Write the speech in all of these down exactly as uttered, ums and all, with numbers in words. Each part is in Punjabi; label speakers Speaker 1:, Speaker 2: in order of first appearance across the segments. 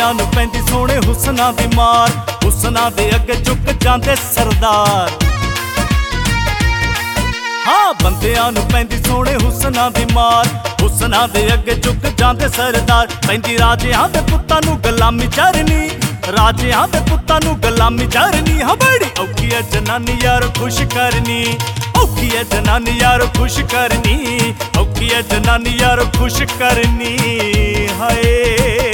Speaker 1: ਬੰਦਿਆਂ ਨੂੰ ਪੈਂਦੀ ਸੋਹਣੇ ਹੁਸਨਾਂ ਦੀ ਮਾਰ, ਹੁਸਨਾਂ ਦੇ ਅੱਗੇ ਝੁਕ ਜਾਂਦੇ ਸਰਦਾਰ। ਹਾਂ ਬੰਦਿਆਂ ਨੂੰ ਪੈਂਦੀ ਸੋਹਣੇ ਹੁਸਨਾਂ ਦੀ ਮਾਰ, ਹੁਸਨਾਂ ਦੇ ਅੱਗੇ ਝੁਕ ਜਾਂਦੇ ਸਰਦਾਰ। ਪੈਂਦੀ ਰਾਜਿਆਂ ਦੇ ਪੁੱਤਾਂ ਨੂੰ ਗੁਲਾਮੀ ਚਰਨੀ, ਰਾਜਿਆਂ ਦੇ ਪੁੱਤਾਂ ਨੂੰ ਗੁਲਾਮੀ ਚਰਨੀ। ਹਾਂ ਬੜੀ ਔਖੀ ਐ ਜਨਾਨੀ ਯਾਰ ਖੁਸ਼ ਕਰਨੀ, ਔਖੀ ਐ ਜਨਾਨੀ ਯਾਰ ਖੁਸ਼ ਕਰਨੀ, ਔਖੀ ਐ ਜਨਾਨੀ ਯਾਰ ਖੁਸ਼ ਕਰਨੀ। ਹਾਏ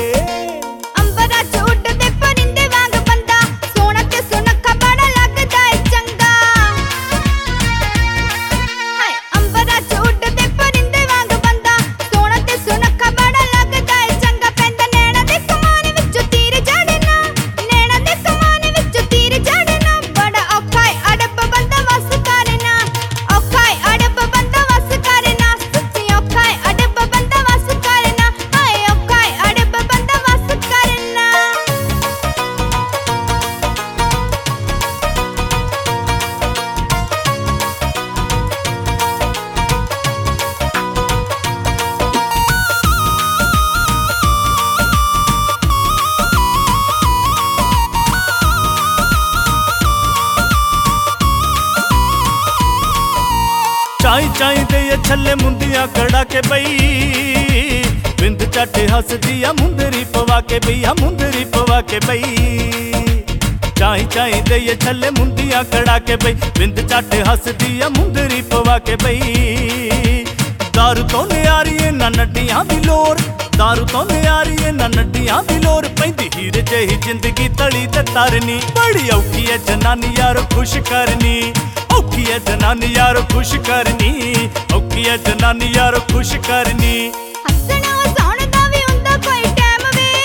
Speaker 1: ਚਾਈ ਚਾਈ ਦੇ ਛੱਲੇ ਮੁੰਦੀਆਂ ਕੜਾ ਕੇ ਬਈ, ਬਿੰਦ ਝੱਟ ਹੱਸਦੀ ਆ ਮੁੰਦਰੀ ਪਵਾ ਕੇ ਬਈ, ਆ ਮੁੰਦਰੀ ਪਵਾ ਕੇ ਬਈ। ਚਾਈ ਚਾਈ ਦੇ ਛੱਲੇ ਮੁੰਦੀਆਂ ਕੜਾ ਕੇ ਬਈ, ਬਿੰਦ ਝੱਟ ਹੱਸਦੀ ਆ ਮੁੰਦਰੀ ਪਵਾ ਕੇ ਬਈ। ਦਾਰੂ ਤੋਂ ਨਿਆਰੀ ਏ ਨਾ ਨੱਡੀਆਂ ਦੀ ਲੋਰ, ਦਾਰੂ ਤੋਂ ਨਿਆਰੀ ਏ ਨਾ ਨੱਡੀਆਂ ਦੀ ਲੋਰ। ਪੈਂਦੀ ਹੀਰ ਜਿਹੀ ਜ਼ਿੰਦਗੀ ਤਲੀ ਤੇ ਤਰਨੀ, ਬੜੀ ਔਖੀ ਐ ਜਨਾਨੀ ਯਾਰ ਖੁਸ਼ ਕਰਨੀ, ਔਖੀ ਐ ਜਨਾਨੀ ਯਾਰ ਖੁਸ਼ ਕਰਨੀ, ਔਖੀ ਐ ਜਨਾਨੀ ਯਾਰ ਖੁਸ਼ ਕਰਨੀ।
Speaker 2: ਹੱਸਣਾ ਹਸਾਉਣ ਦਾ ਵੀ ਹੁੰਦਾ ਕੋਈ ਟਾਈਮ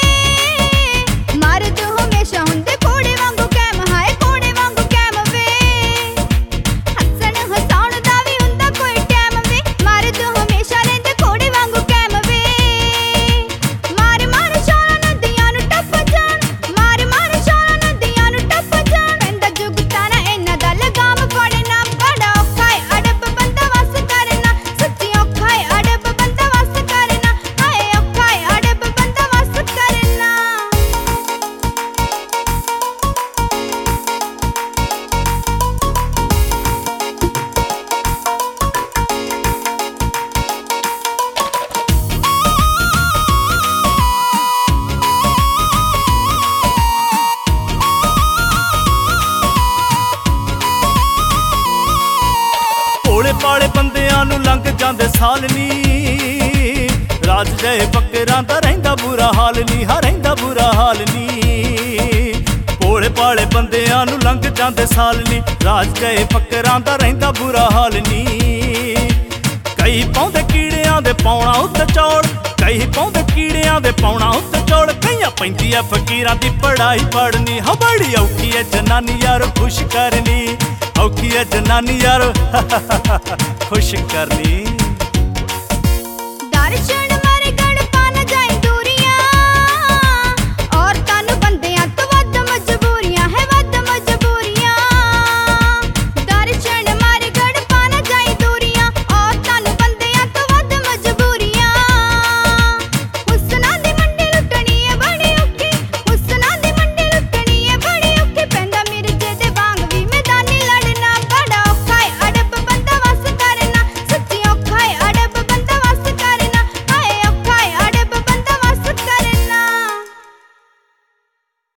Speaker 2: ਵੇ, ਮਰਦ ਹਮੇਸ਼ਾ ਹੁੰਦੇ ਘੋੜੇ ਵਾਂਗੂ ਕੈਮ, ਹਾਏ ਘੋੜੇ ਵਾਂਗੂ ਕੈਮ ਵੇ। ਹੱਸਣ ਹਸਾਉਣ ਦਾ ਵੀ ਹੁੰਦਾ ਕੋਈ ਟਾਈਮ ਵੇ, ਮਰਦ ਹਮੇਸ਼ਾ ਰਹਿੰਦੇ ਘੋੜੇ ਵਾਂਗੂ ਕੈਮ ਵੇ। ਮਾਰ ਮਾਰ ਸ਼ਾਲਾਂ ਨਦੀਆਂ ਨੂੰ ਟੱਪ ਜਾਣ, ਮਾਰ ਮਾਰ ਸ਼ਾਲਾਂ ਨਦੀਆਂ ਨੂੰ ਟੱਪ ਜਾਣ। ਪੈਂਦਾ ਜੁਗਤਾਂ ਨਾ ਇਹਨਾਂ ਦਾ ਲਗਾਮ ਫੜਨਾ, ਬੜਾ ਔਖਾ ਏ ਅੜਬ ਬੰਦਾ ਵਸ ਕਰਨਾ, ਸੱਚੀ ਔਖਾ ਏ ਅੜਬ ਬੰਦਾ ਵਸ ਕਰਨਾ, ਹਾਏ ਔਖਾ ਏ ਅੜਬ ਬੰਦਾ ਵਸ ਕਰਨਾ।
Speaker 1: ਭੋਲੇ ਭਾਲੇ ਬੰਦਿਆਂ ਨੂੰ ਲੰਘ ਜਾਂਦੇ ਸਾਲ ਨੀ, ਰਾਜ ਜਏ ਫਕਰਾਂ ਦਾ ਰਹਿੰਦਾ ਬੁਰਾ ਹਾਲ ਨੀ, ਹਾਂ ਰਹਿੰਦਾ ਬੁਰਾ ਹਾਲ ਨੀ। ਭੋਲੇ ਭਾਲੇ ਬੰਦਿਆਂ ਨੂੰ ਲੰਘ ਜਾਂਦੇ ਸਾਲ ਨੀ, ਰਾਜ ਜਏ ਫਕਰਾਂ ਦਾ ਰਹਿੰਦਾ ਬੁਰਾ ਹਾਲ ਨੀ। ਕਈ ਪਾਉਂਦੇ ਕੀੜਿਆਂ ਦੇ ਪਾਉਣਾ ਉੱਤੇ ਚੌੜ, ਕਈ ਪਾਉਂਦੇ ਕੀੜਿਆਂ ਦੇ ਪਾਉਣਾ ਉੱਤੇ ਚੌੜ। ਕਈਆਂ ਪੈਂਦੀ ਐ ਫਕੀਰਾਂ ਦੀ ਪੜਾਈ ਪੜਨੀ, ਹਾਂ ਬੜੀ ਔਖੀ ਐ ਜਨਾਨੀ ਯਾਰ ਖੁਸ਼ ਕਰਨੀ, ਔਖੀ ਐ ਜਨਾਨੀ ਯਾਰ ਖੁਸ਼ ਕਰਨੀ।